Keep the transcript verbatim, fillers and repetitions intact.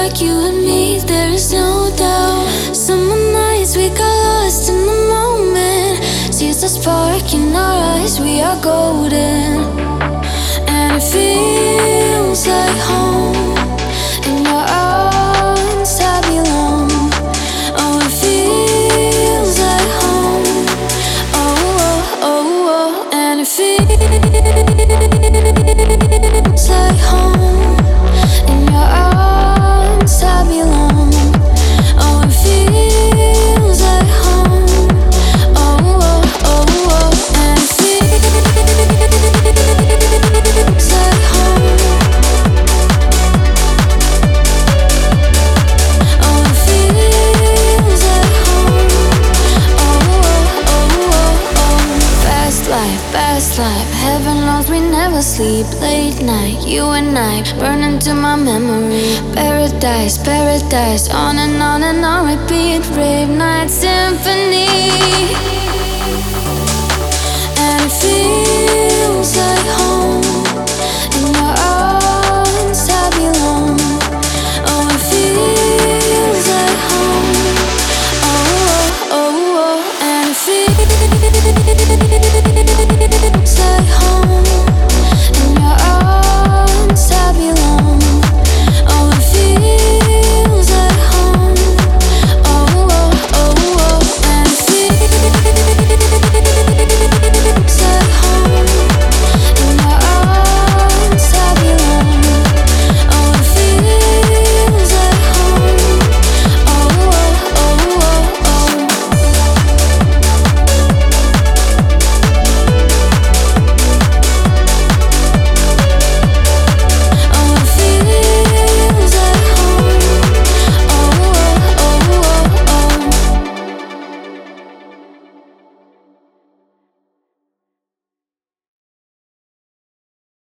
like you and me, there is no doubt. Summer nights we got lost in the moment. Sees the spark in our eyes, we are golden. And it feels like home. In your arms I belong. Oh, it feels like home. Oh, oh, oh, oh. And it feels like home. In your arms I belong. Oh, it feels like home. Oh, oh, oh, oh. And it feels like home. Oh, it feels like home. Oh, oh, oh, oh. Fast life, fast life. Heaven knows we never sleep. Late night, you and I burn into my memory. Paradise, paradise. On and on and on repeat. Rave night symphony.